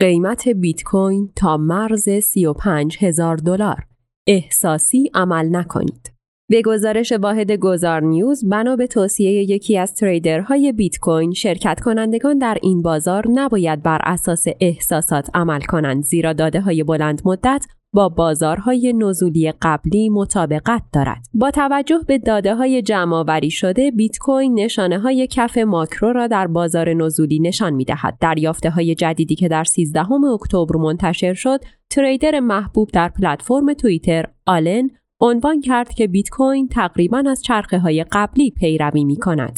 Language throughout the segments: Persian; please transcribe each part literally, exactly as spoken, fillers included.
قیمت بیت کوین تا مرز سی و پنج هزار دلار. احساسی عمل نکنید. به گزارش واحد گذار نیوز، بنا به توصیه یکی از تریدرهای بیت کوین، شرکت کنندگان در این بازار نباید بر اساس احساسات عمل کنند، زیرا داده‌های بلند مدت با بازارهای نزولی قبلی مطابقت دارد. با توجه به داده‌های جمع‌آوری شده، بیت کوین نشانه‌های کف ماکرو را در بازار نزولی نشان می‌دهد. دریافته‌های جدیدی که در سیزدهم اکتبر منتشر شد، تریدر محبوب در پلتفرم توییتر آلن عنوان کرد که بیت کوین تقریباً از چرخه‌های قبلی پیروی می‌کند.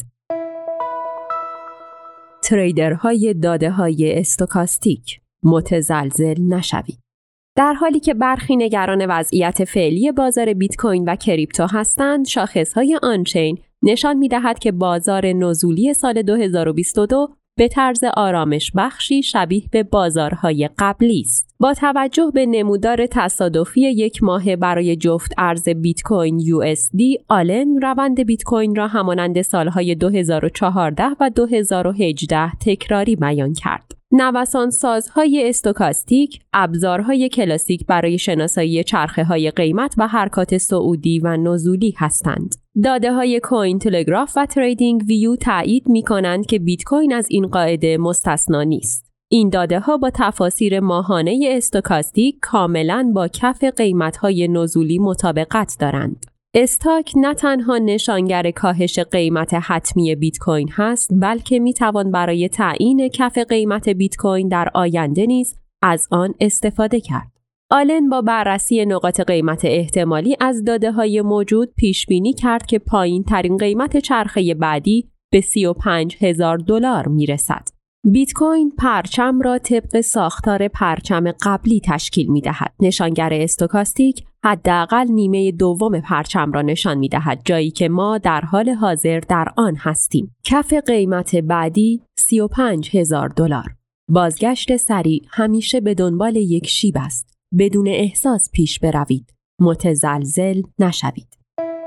تریدرهای داده‌های استوکاستیک: متزلزل نشوید. در حالی که برخی نگران وضعیت فعلی بازار بیت کوین و کریپتو هستند، شاخص‌های آنچین نشان می‌دهد که بازار نزولی سال دو هزار و بیست و دو به طرز آرامش بخشی شبیه به بازارهای قبلی است. با توجه به نمودار تصادفی یک ماهه برای جفت ارز بیت کوین یو اس دی، آلن روند بیت کوین را همانند سالهای دو هزار و چهارده و دو هزار و هجده تکراری بیان کرد. نوسان سازهای استوکاستیک ابزارهای کلاسیک برای شناسایی چرخه‌های قیمت و حرکات صعودی و نزولی هستند. داده‌های کوین تلگراف و تریدینگ ویو تایید می‌کنند که بیت کوین از این قاعده مستثنا نیست. این داده‌ها با تفاسیر ماهانه استوکاستیک کاملاً با کف قیمت‌های نزولی مطابقت دارند. استاک نه تنها نشانگر کاهش قیمت حتمی بیت کوین هست، بلکه میتوان برای تعیین کف قیمت بیت کوین در آینده نیز از آن استفاده کرد. آلن با بررسی نقاط قیمت احتمالی از داده‌های موجود پیش بینی کرد که پایین ترین قیمت چرخه بعدی به سی و پنج هزار دلار میرسد. بیت کوین پرچم را طبق ساختار پرچم قبلی تشکیل می‌دهد. نشانگر استوکاستیک حداقل نیمه دوم پرچم را نشان می‌دهد، جایی که ما در حال حاضر در آن هستیم. کف قیمت بعدی سی و پنج هزار دلار. بازگشت سریع همیشه به دنبال یک شیب است. بدون احساس پیش بروید. متزلزل نشوید.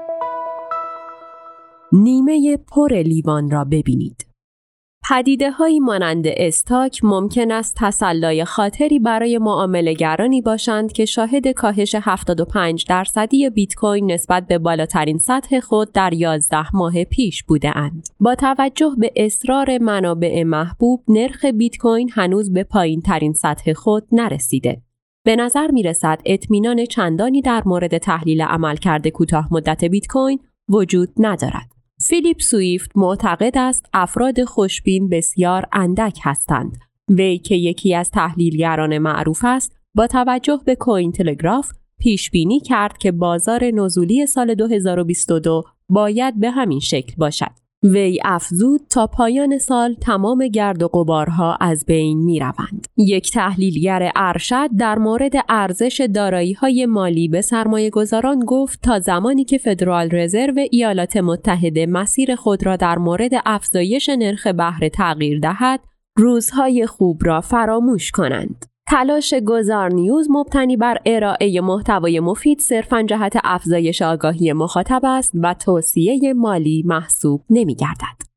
نیمه پر لیوان را ببینید. پدیده‌هایی مانند استاک ممکن است تسلای خاطری برای معامله‌گرانی باشند که شاهد کاهش هفتاد و پنج درصدی بیت کوین نسبت به بالاترین سطح خود در یازده ماه پیش بوده‌اند. با توجه به اصرار منابع محبوب، نرخ بیت کوین هنوز به پایین‌ترین سطح خود نرسیده. به نظر می‌رسد اطمینان چندانی در مورد تحلیل عملکرد کوتاه مدت بیت کوین وجود ندارد. فیلیپ سویفت معتقد است افراد خوشبین بسیار اندک هستند. وی که یکی از تحلیلگران معروف است، با توجه به کوین تلگراف پیش بینی کرد که بازار نزولی سال دو هزار و بیست و دو باید به همین شکل باشد. وی افزود تا پایان سال تمام گرد و غبارها از بین می روند. یک تحلیلگر ارشد در مورد ارزش دارایی‌های مالی به سرمایه‌گذاران گفت تا زمانی که فدرال رزرو ایالات متحده مسیر خود را در مورد افزایش نرخ بهره تغییر دهد، روزهای خوب را فراموش کنند. تلاش گذار نیوز مبتنی بر ارائه محتوای مفید صرفاً جهت افزایش آگاهی مخاطب است و توصیه مالی محسوب نمی‌گردد.